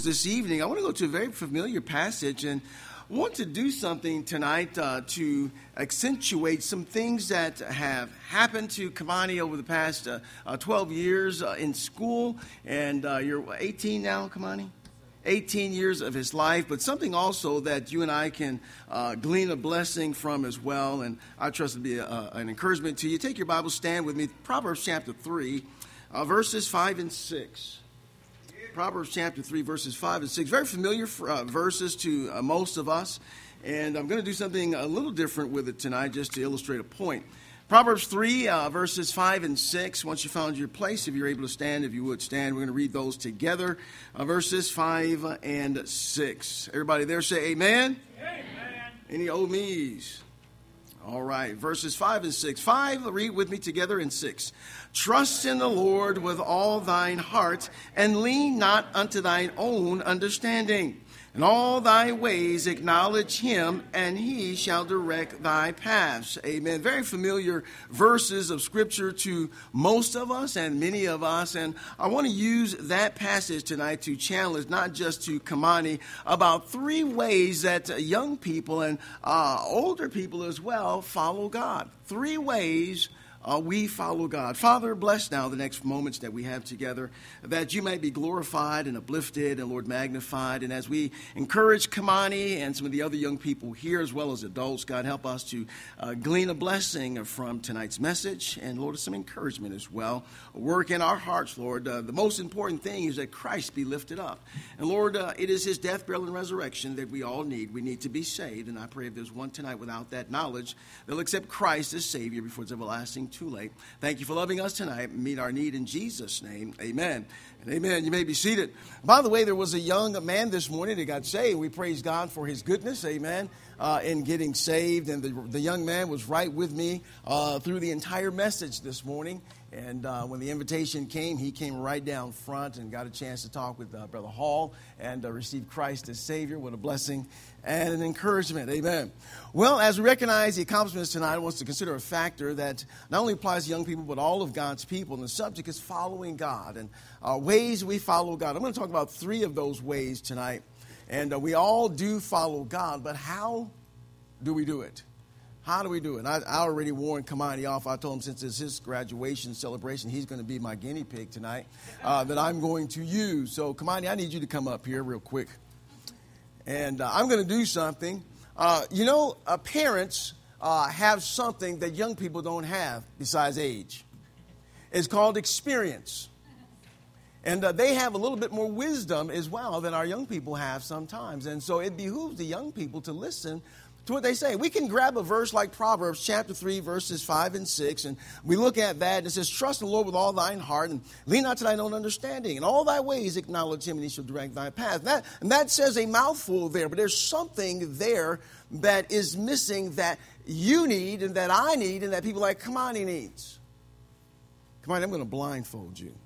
this evening, I want to go to a very familiar passage and want to do something tonight to accentuate some things that have happened to Kamani over the past 12 years in school. And you're 18 now, Kamani? 18 years of his life, but something also that you and I can glean a blessing from as well. And I trust it'll be an encouragement to you. Take your Bible, stand with me. Proverbs chapter 3, verses 5 and 6. Proverbs chapter 3, verses 5 and 6. Very familiar verses to most of us. And I'm going to do something a little different with it tonight just to illustrate a point. Proverbs 3, verses 5 and 6. Once you found your place, if you're able to stand, if you would stand, we're going to read those together. Verses 5 and 6. Everybody there say amen? Amen. Any old me's? All right, verses 5 and 6. 5, read with me together, and 6. Trust in the Lord with all thine heart, and lean not unto thine own understanding. In all thy ways acknowledge him, and he shall direct thy paths. Amen. Very familiar verses of Scripture to most of us and many of us. And I want to use that passage tonight to challenge, not just to Kamani, about 3 ways that young people and older people as well follow God. 3 ways we follow God. Father, bless now the next moments that we have together, that you may be glorified and uplifted and, Lord, magnified. And as we encourage Kamani and some of the other young people here as well as adults, God, help us to glean a blessing from tonight's message and, Lord, some encouragement as well. Work in our hearts, Lord. The most important thing is that Christ be lifted up. And, Lord, it is his death, burial, and resurrection that we all need. We need to be saved. And I pray if there's one tonight without that knowledge, they'll accept Christ as Savior before it's everlasting too late. Thank you for loving us tonight. Meet our need in Jesus' name. Amen. And amen. You may be seated. By the way, there was a young man this morning that got saved. We praise God for his goodness. Amen. In getting saved. And the young man was right with me through the entire message this morning. And when the invitation came, he came right down front and got a chance to talk with Brother Hall and receive Christ as Savior. What a blessing and an encouragement. Amen. Well, as we recognize the accomplishments tonight, I want us to consider a factor that not only applies to young people, but all of God's people. And the subject is following God and ways we follow God. I'm going to talk about 3 of those ways tonight. And we all do follow God, but how do we do it? How do we do it? I already warned Kamani off. I told him since it's his graduation celebration, he's going to be my guinea pig tonight that I'm going to use. So, Kamani, I need you to come up here real quick. And I'm going to do something. Parents have something that young people don't have besides age. It's called experience. And they have a little bit more wisdom as well than our young people have sometimes. And so it behooves the young people to listen to what they say. We can grab a verse like Proverbs chapter 3, verses 5 and 6, and we look at that, and it says, trust in the Lord with all thine heart, and lean not to thine own understanding. In all thy ways acknowledge him, and he shall direct thy path. And that says a mouthful there, but there's something there that is missing that you need, and that I need, and that people like Kamani needs. Kamani, I'm going to blindfold you.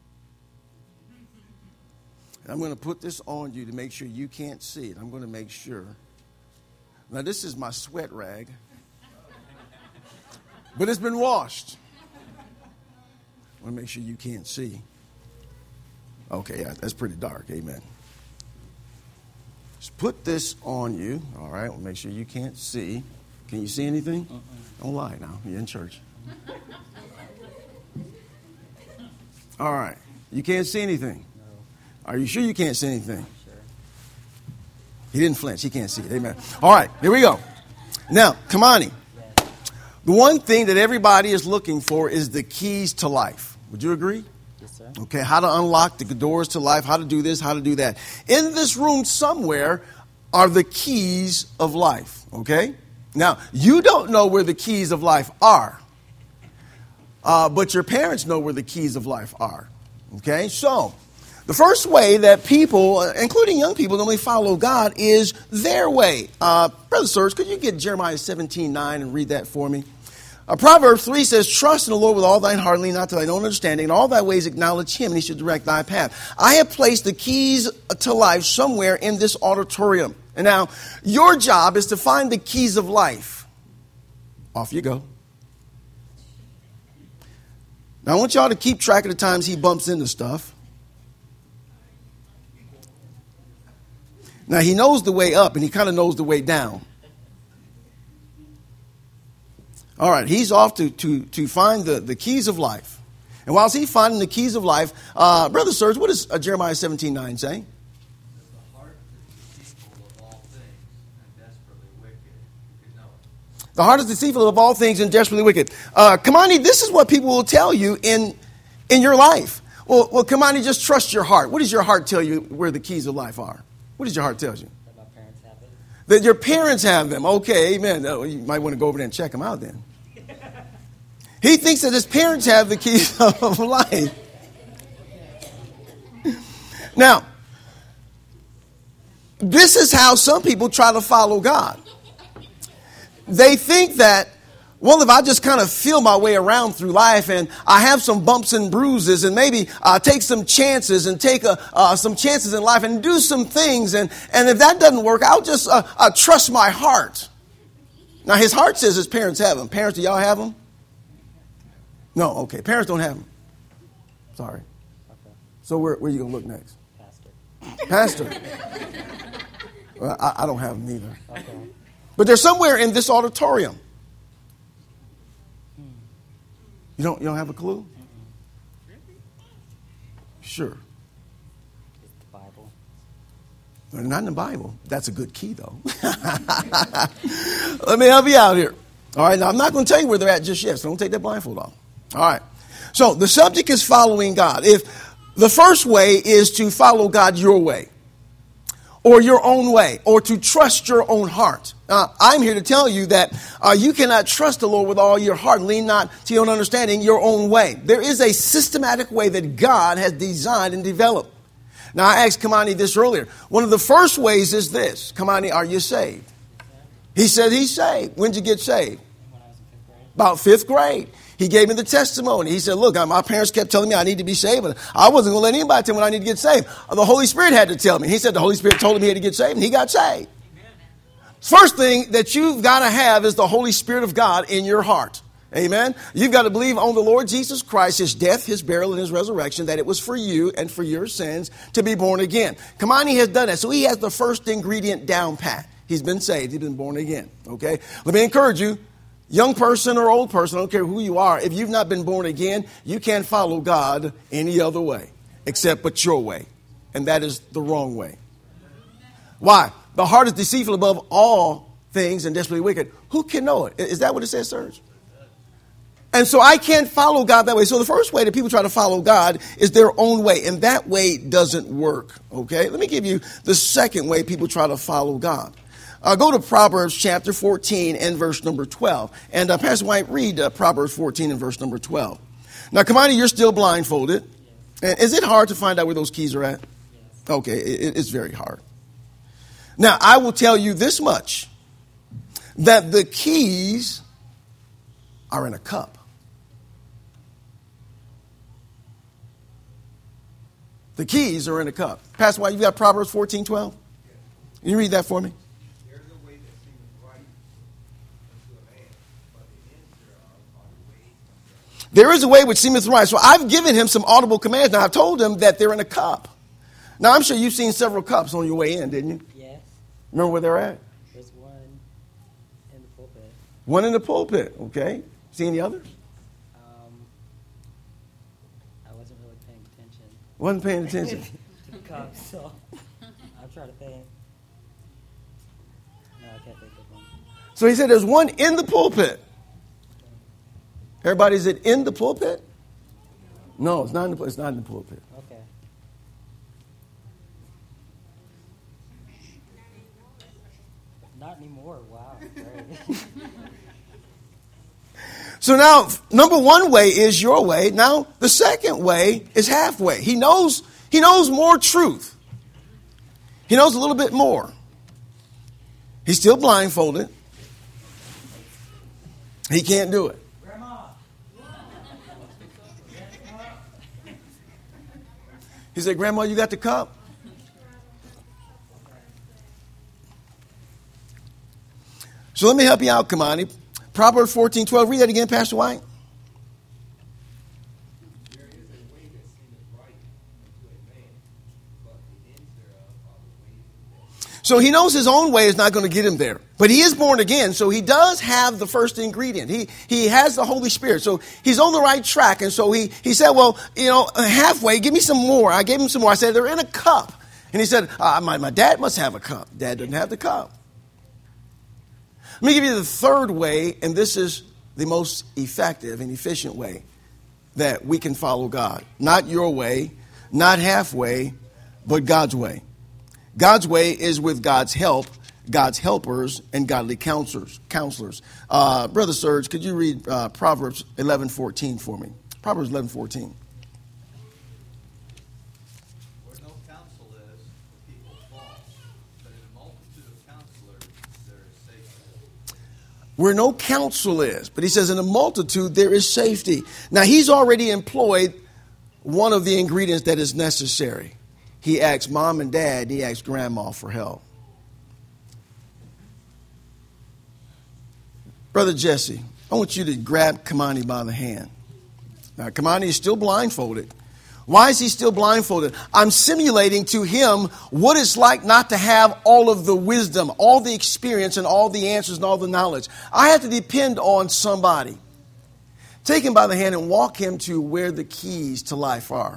I'm going to put this on you to make sure you can't see it. I'm going to make sure. Now, this is my sweat rag, but it's been washed. I want to make sure you can't see. Okay, yeah, that's pretty dark. Amen. Just put this on you. All right, we'll make sure you can't see. Can you see anything? Don't lie now. You're in church. All right. You can't see anything? Are you sure you can't see anything? He didn't flinch. He can't see it. Amen. All right, here we go. Now, Kamani, the one thing that everybody is looking for is the keys to life. Would you agree? Yes, sir. Okay, how to unlock the doors to life, how to do this, how to do that. In this room somewhere are the keys of life, okay? Now, you don't know where the keys of life are, but your parents know where the keys of life are, okay? So, the first way that people, including young people, normally follow God is their way. Brother Serge, could you get Jeremiah 17:9 and read that for me? Proverbs 3 says, trust in the Lord with all thine heart, lean not to thine own understanding. In all thy ways acknowledge him, and he shall direct thy path. I have placed the keys to life somewhere in this auditorium. And now, your job is to find the keys of life. Off you go. Now, I want y'all to keep track of the times he bumps into stuff. Now, he knows the way up, and he kind of knows the way down. All right, he's off to find the keys of life. And whilst he's finding the keys of life, Brother Serge, what does Jeremiah 17:9 say? The heart is deceitful of all things and desperately wicked. Kamani, this is what people will tell you in your life. Well, Kamani, just trust your heart. What does your heart tell you where the keys of life are? What does your heart tell you? That my parents have it. That your parents have them. Okay, amen. You might want to go over there and check them out then. He thinks that his parents have the keys of life. Now, this is how some people try to follow God. They think that, well, if I just kind of feel my way around through life and I have some bumps and bruises and maybe take some chances and take some chances in life and do some things. And if that doesn't work, I'll just trust my heart. Now, his heart says his parents have them. Parents, do y'all have them? No, okay. Parents don't have them. Sorry. Okay. So where are you going to look next? Pastor. Pastor. Well, I don't have them either. Okay. But they're somewhere in this auditorium. You don't have a clue? Sure. It's the Bible. They're not in the Bible. That's a good key, though. Let me help you out here. All right, now I'm not going to tell you where they're at just yet, so don't take that blindfold off. All right. So the subject is following God. If the first way is to follow God your way, or your own way, or to trust your own heart. I'm here to tell you that you cannot trust the Lord with all your heart. Lean not to your own understanding, your own way. There is a systematic way that God has designed and developed. Now, I asked Kamani this earlier. One of the first ways is this. Kamani, are you saved? He said he's saved. When did you get saved? When I was in 5th grade. About 5th grade. He gave me the testimony. He said, look, my parents kept telling me I need to be saved, but I wasn't going to let anybody tell me when I need to get saved. The Holy Spirit had to tell me. He said the Holy Spirit told him he had to get saved, and he got saved. Amen. First thing that you've got to have is the Holy Spirit of God in your heart. Amen. You've got to believe on the Lord Jesus Christ, his death, his burial, and his resurrection, that it was for you and for your sins to be born again. Kamani has done that. So he has the first ingredient down pat. He's been saved. He's been born again. Okay. Let me encourage you. Young person or old person, I don't care who you are, if you've not been born again, you can't follow God any other way except but your way. And that is the wrong way. Why? The heart is deceitful above all things and desperately wicked. Who can know it? Is that what it says, Serge? And so I can't follow God that way. So the first way that people try to follow God is their own way. And that way doesn't work. Okay? Let me give you the second way people try to follow God. Go to Proverbs chapter 14 and verse number 12. And Pastor White, read Proverbs 14 and verse number 12. Now, Kamani, you're still blindfolded. Yes. Is it hard to find out where those keys are at? Yes. Okay, it's very hard. Now, I will tell you this much, that the keys are in a cup. The keys are in a cup. Pastor White, you got Proverbs 14, 12? Can you read that for me? There is a way which seemeth right. So I've given him some audible commands. Now, I've told him that they're in a cup. Now, I'm sure you've seen several cups on your way in, didn't you? Yes. Remember where they're at? There's one in the pulpit. One in the pulpit, okay. See any others? I wasn't really paying attention. Wasn't paying attention. To the cups, so I'm trying to think. No, I can't think of one. So he said there's one in the pulpit. Everybody, is it in the pulpit? No, it's not in the pulpit. Okay. Not anymore. Wow. Great. So now, number one way is your way. Now, the second way is halfway. He knows more truth. He knows a little bit more. He's still blindfolded. He can't do it. He said, Grandma, you got the cup? So let me help you out, Kamani. Proverbs 14, 12. Read that again, Pastor White. There is a way that seemeth right unto a man, but the ends thereof are the ways of death. So he knows his own way is not going to get him there. But he is born again, so he does have the first ingredient. He has the Holy Spirit. So he's on the right track. And so he said, well, halfway, give me some more. I gave him some more. I said, they're in a cup. And he said, my dad must have a cup. Dad doesn't have the cup. Let me give you the third way, and this is the most effective and efficient way that we can follow God. Not your way, not halfway, but God's way. God's way is with God's help, God's helpers, and godly counselors. Brother Serge, could you read Proverbs 11:14 for me? Proverbs 11:14. Where no counsel is, the people fall, but in a multitude of counselors there is safety. Where no counsel is, but he says in a multitude there is safety. Now he's already employed one of the ingredients that is necessary. He asked mom and dad, he asked grandma for help. Brother Jesse, I want you to grab Kamani by the hand. Now, Kamani is still blindfolded. Why is he still blindfolded? I'm simulating to him what it's like not to have all of the wisdom, all the experience, and all the answers and all the knowledge. I have to depend on somebody. Take him by the hand and walk him to where the keys to life are.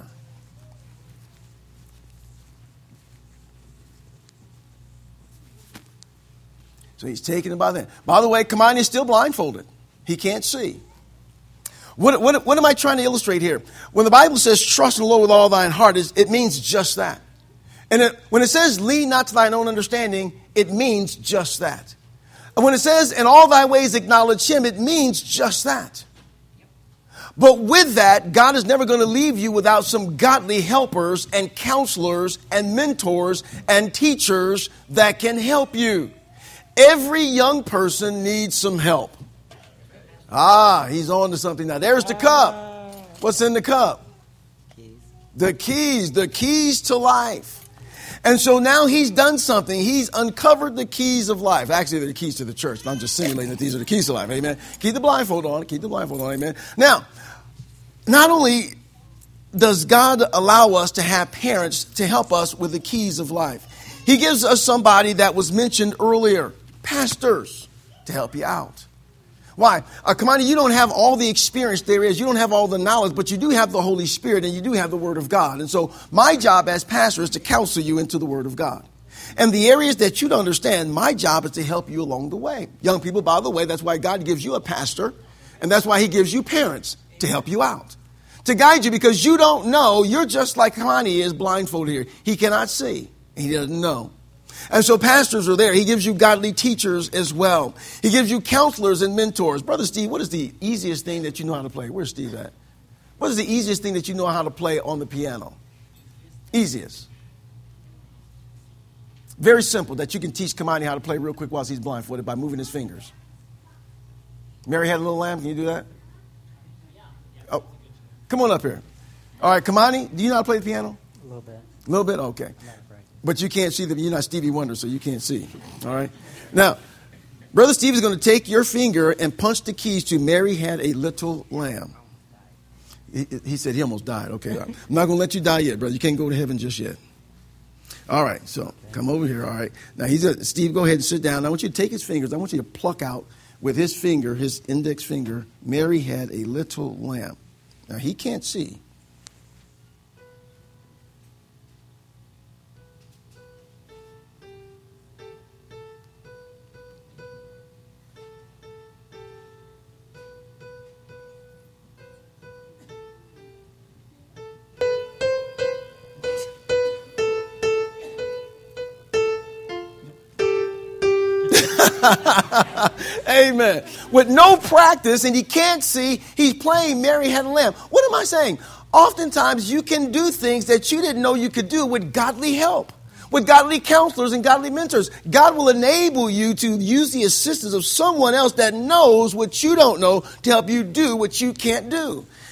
So he's taking him by the hand. By the way, Kamani is still blindfolded. He can't see. What am I trying to illustrate here? When the Bible says, trust in the Lord with all thine heart, it means just that. And when it says, lean not to thine own understanding, it means just that. And when it says, in all thy ways acknowledge him, it means just that. But with that, God is never going to leave you without some godly helpers and counselors and mentors and teachers that can help you. Every young person needs some help. He's on to something now. There's the cup. What's in the cup? Keys. The keys to life. And so now he's done something. He's uncovered the keys of life. Actually, they're the keys to the church. But I'm just simulating that these are the keys to life. Amen. Keep the blindfold on. Amen. Now, not only does God allow us to have parents to help us with the keys of life, he gives us somebody that was mentioned earlier. Pastors to help you out. Why? Kamani, you don't have all the experience there is. You don't have all the knowledge, but you do have the Holy Spirit and you do have the Word of God. And so my job as pastor is to counsel you into the Word of God. And the areas that you don't understand, my job is to help you along the way. Young people, by the way, that's why God gives you a pastor. And that's why he gives you parents to help you out. To guide you, because you don't know. You're just like Kamani is blindfolded here. He cannot see. He doesn't know. And so pastors are there. He gives you godly teachers as well. He gives you counselors and mentors. Brother Steve, what is the easiest thing that you know how to play? Where's Steve at? What is the easiest thing that you know how to play on the piano? Easiest. Very simple, that you can teach Kamani how to play real quick while he's blindfolded by moving his fingers. Mary had a little lamb. Can you do that? Oh, come on up here. All right, Kamani, do you know how to play the piano? A little bit. A little bit? Okay. But you can't see them. You're not Stevie Wonder, so you can't see. All right? Now, Brother Steve is going to take your finger and punch the keys to Mary Had a Little Lamb. He said he almost died. Okay. I'm not going to let you die yet, brother. You can't go to heaven just yet. All right. So come over here. All right. Now, Steve, go ahead and sit down. I want you to take his fingers. I want you to pluck out with his finger, his index finger, Mary Had a Little Lamb. Now, he can't see. Amen. With no practice and he can't see, he's playing Mary Had a Lamb. What am I saying? Oftentimes you can do things that you didn't know you could do with godly help, with godly counselors and godly mentors. God will enable you to use the assistance of someone else that knows what you don't know to help you do what you can't do.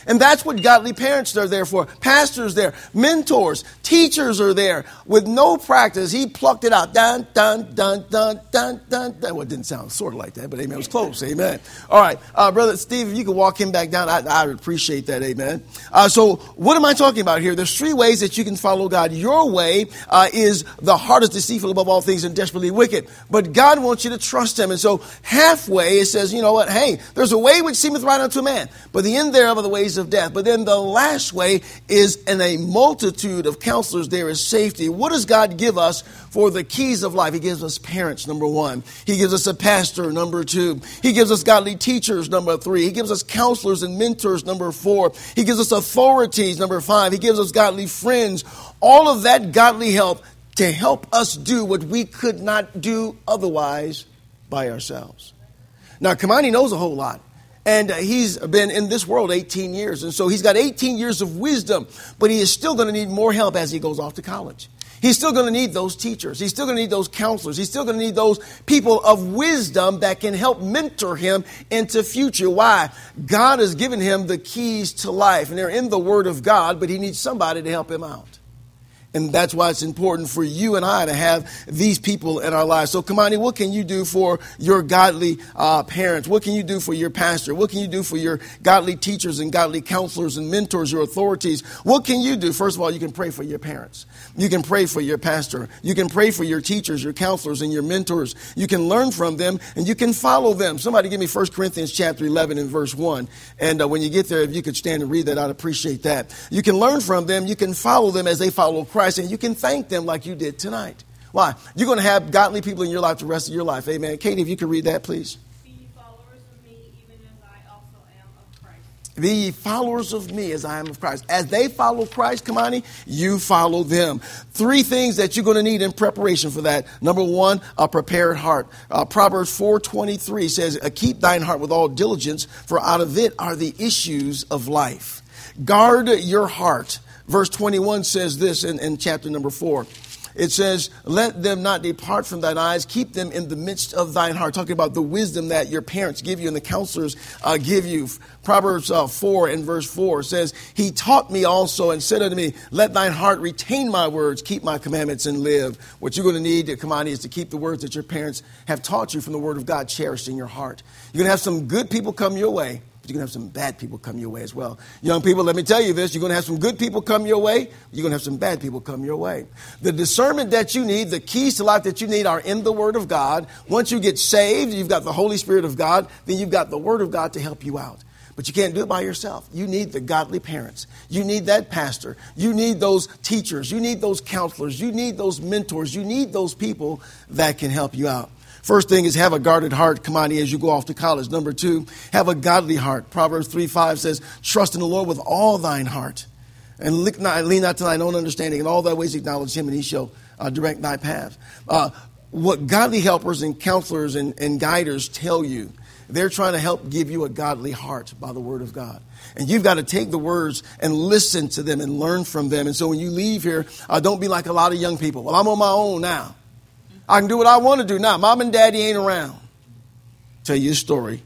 And that's what godly parents are there for. Pastors there, mentors, teachers are there. With no practice, he plucked it out. Dun, dun, dun, dun, dun, dun, dun. Well, it didn't sound sort of like that, but amen, it was close. Amen. All right, Brother Steve, if you could walk him back down, I would appreciate that. Amen. So what am I talking about here? There's three ways that you can follow God. Your way is the hardest, deceitful above all things, and desperately wicked. But God wants you to trust him. And so halfway, it says, you know what? Hey, there's a way which seemeth right unto a man, but the end thereof are the ways of death. But then the last way is, in a multitude of counselors there is safety. What does God give us for the keys of life? He gives us parents, number one. He gives us a pastor, number two. He gives us godly teachers, number three. He gives us counselors and mentors, number four. He gives us authorities, number five. He gives us godly friends. All of that godly help to help us do what we could not do otherwise by ourselves. Now, Kamani knows a whole lot. And he's been in this world 18 years. And so he's got 18 years of wisdom, but he is still going to need more help as he goes off to college. He's still going to need those teachers. He's still going to need those counselors. He's still going to need those people of wisdom that can help mentor him into future. Why? God has given him the keys to life, and they're in the Word of God, but he needs somebody to help him out. And that's why it's important for you and I to have these people in our lives. So, Kamani, what can you do for your godly parents? What can you do for your pastor? What can you do for your godly teachers and godly counselors and mentors, your authorities? What can you do? First of all, you can pray for your parents. You can pray for your pastor. You can pray for your teachers, your counselors, and your mentors. You can learn from them, and you can follow them. Somebody give me 1 Corinthians chapter 11 and verse 1. And when you get there, if you could stand and read that, I'd appreciate that. You can learn from them. You can follow them as they follow Christ. And you can thank them like you did tonight. Why? You're going to have godly people in your life the rest of your life. Amen. Katie, if you could read that, please. Be ye followers of me, even as I also am of Christ. Be ye followers of me as I am of Christ. As they follow Christ, Kamani, you follow them. Three things that you're going to need in preparation for that. Number one, a prepared heart. Proverbs 4:23 says, keep thine heart with all diligence, for out of it are the issues of life. Guard your heart. Verse 21 says this in chapter number 4. It says, let them not depart from thine eyes. Keep them in the midst of thine heart. Talking about the wisdom that your parents give you and the counselors give you. Proverbs 4 and verse 4 says, he taught me also and said unto me, let thine heart retain my words, keep my commandments and live. What you're going to need, Kamani, is to keep the words that your parents have taught you from the Word of God cherished in your heart. You're going to have some good people come your way. But you're going to have some bad people come your way as well. Young people, let me tell you this. You're going to have some good people come your way. You're going to have some bad people come your way. The discernment that you need, the keys to life that you need are in the Word of God. Once you get saved, you've got the Holy Spirit of God. Then you've got the Word of God to help you out. But you can't do it by yourself. You need the godly parents. You need that pastor. You need those teachers. You need those counselors. You need those mentors. You need those people that can help you out. First thing is have a guarded heart, Kamani, as you go off to college. Number two, have a godly heart. Proverbs 3:5 says, trust in the Lord with all thine heart, and lean not to thine own understanding. In all thy ways acknowledge him, and he shall direct thy path. What godly helpers and counselors and guiders tell you, they're trying to help give you a godly heart by the Word of God. And you've got to take the words and listen to them and learn from them. And so when you leave here, don't be like a lot of young people. Well, I'm on my own now. I can do what I want to do now. Mom and daddy ain't around. Tell you a story.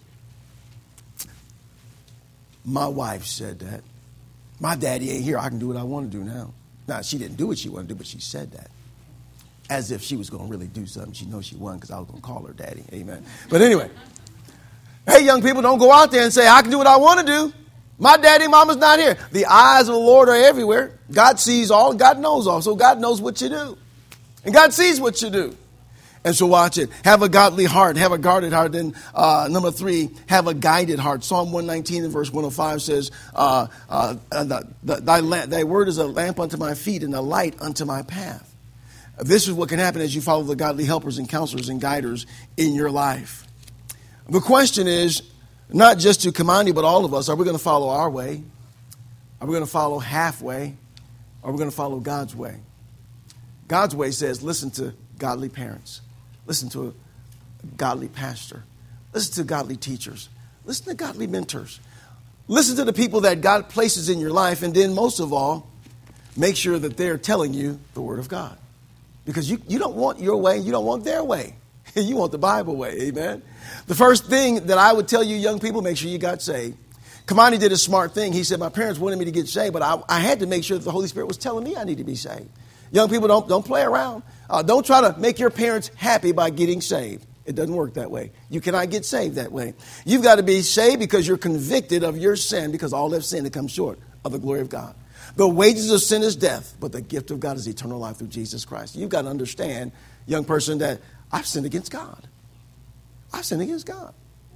My wife said that. My daddy ain't here. I can do what I want to do now. Now, she didn't do what she wanted to do, but she said that. As if she was going to really do something. She knows she wasn't because I was going to call her daddy. Amen. But anyway. Hey, young people, don't go out there and say, I can do what I want to do. My daddy, mama's not here. The eyes of the Lord are everywhere. God sees all. God knows all. So God knows what you do. And God sees what you do. And so watch it. Have a godly heart. Have a guarded heart. Then number three, have a guided heart. Psalm 119 and verse 105 says, thy word is a lamp unto my feet and a light unto my path. This is what can happen as you follow the godly helpers and counselors and guiders in your life. The question is, not just to Kamani, but all of us, are we going to follow our way? Are we going to follow halfway? Or are we going to follow God's way? God's way says, listen to godly parents. Listen to a godly pastor. Listen to godly teachers. Listen to godly mentors. Listen to the people that God places in your life. And then most of all, make sure that they're telling you the Word of God. Because you don't want your way. You don't want their way. You want the Bible way. Amen. The first thing that I would tell you young people, make sure you got saved. Kamani did a smart thing. He said, my parents wanted me to get saved, but I had to make sure that the Holy Spirit was telling me I need to be saved. Young people, don't play around. Don't try to make your parents happy by getting saved. It doesn't work that way. You cannot get saved that way. You've got to be saved because you're convicted of your sin, because all have sinned and come short of the glory of God. The wages of sin is death, but the gift of God is eternal life through Jesus Christ. You've got to understand, young person, that I've sinned against God. I've sinned against God.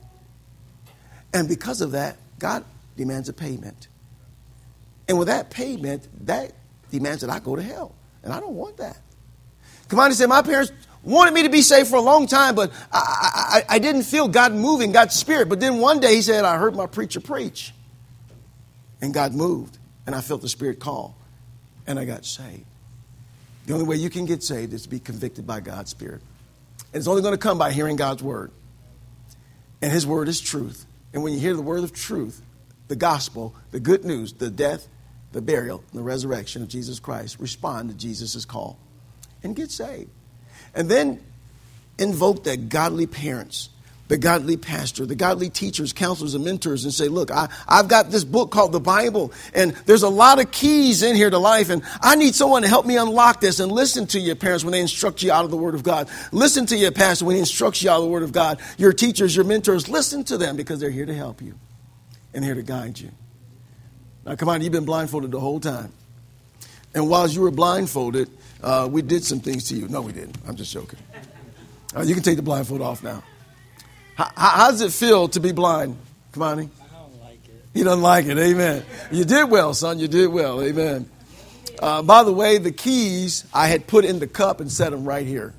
And because of that, God demands a payment. And with that payment, that demands that I go to hell. And I don't want that. Kamani said, my parents wanted me to be saved for a long time, but I didn't feel God moving, God's Spirit. But then one day he said, I heard my preacher preach. And God moved. And I felt the Spirit call. And I got saved. The only way you can get saved is to be convicted by God's Spirit. And it's only going to come by hearing God's word. And his word is truth. And when you hear the word of truth, the gospel, the good news, the death, the burial, and the resurrection of Jesus Christ, respond to Jesus' call and get saved. And then invoke the godly parents, the godly pastor, the godly teachers, counselors, and mentors, and say, look, I've got this book called the Bible, and there's a lot of keys in here to life, and I need someone to help me unlock this. And listen to your parents when they instruct you out of the Word of God. Listen to your pastor when he instructs you out of the Word of God. Your teachers, your mentors, listen to them, because they're here to help you and here to guide you. Now, come on, you've been blindfolded the whole time. And while you were blindfolded, we did some things to you. No, we didn't. I'm just joking. You can take the blindfold off now. How does it feel to be blind, Kamani? I don't like it. You don't like it, amen. You did well, son. You did well, amen. By the way, the keys I had put in the cup and set them right here.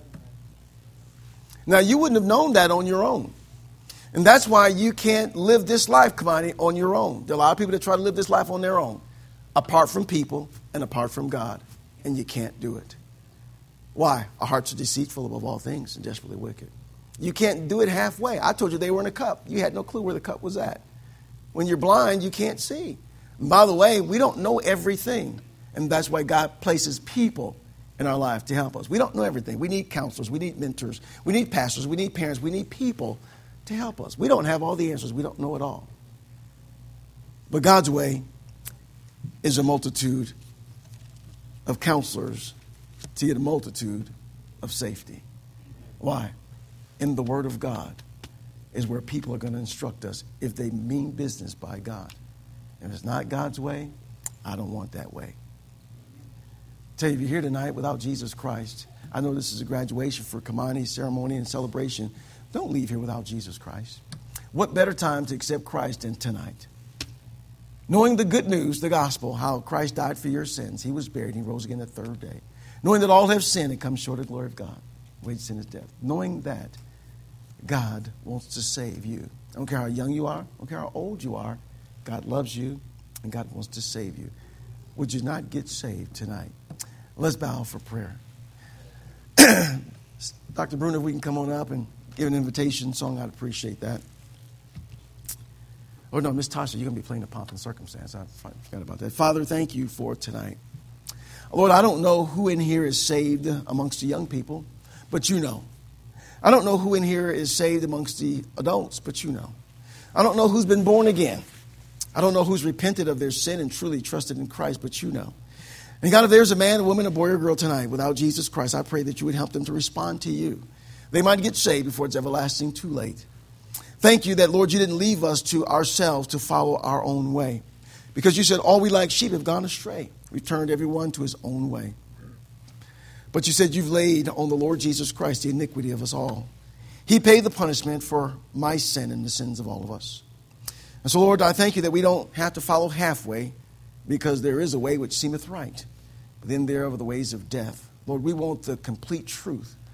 Now, you wouldn't have known that on your own. And that's why you can't live this life, Kamani, on your own. There are a lot of people that try to live this life on their own, apart from people and apart from God. And you can't do it. Why? Our hearts are deceitful above all things and desperately wicked. You can't do it halfway. I told you they were in a cup. You had no clue where the cup was at. When you're blind, you can't see. And by the way, we don't know everything. And that's why God places people in our life to help us. We don't know everything. We need counselors. We need mentors. We need pastors. We need parents. We need people to help us. We don't have all the answers. We don't know it all. But God's way is a multitude of counselors to get a multitude of safety. Why? In the Word of God is where people are going to instruct us if they mean business by God. If it's not God's way, I don't want that way. Tell you, if you're here tonight without Jesus Christ, I know this is a graduation for Kamani ceremony and celebration. Don't leave here without Jesus Christ. What better time to accept Christ than tonight? Knowing the good news, the gospel, how Christ died for your sins. He was buried and he rose again the third day. Knowing that all have sinned and come short of the glory of God. Wage sin is death. Knowing that God wants to save you. I don't care how young you are. I don't care how old you are. God loves you and God wants to save you. Would you not get saved tonight? Let's bow for prayer. Dr. Bruno, if we can come on up and give an invitation song, I'd appreciate that. Oh, no, Miss Tasha, you're going to be playing the pomp and circumstance. I forgot about that. Father, thank you for tonight. Lord, I don't know who in here is saved amongst the young people, but you know. I don't know who in here is saved amongst the adults, but you know. I don't know who's been born again. I don't know who's repented of their sin and truly trusted in Christ, but you know. And God, if there's a man, a woman, a boy, or girl tonight without Jesus Christ, I pray that you would help them to respond to you. They might get saved before it's everlasting too late. Thank you that, Lord, you didn't leave us to ourselves to follow our own way. Because you said all we like sheep have gone astray. We've turned everyone to his own way. But you said you've laid on the Lord Jesus Christ the iniquity of us all. He paid the punishment for my sin and the sins of all of us. And so, Lord, I thank you that we don't have to follow halfway, because there is a way which seemeth right, but then there are the ways of death. Lord, we want the complete truth.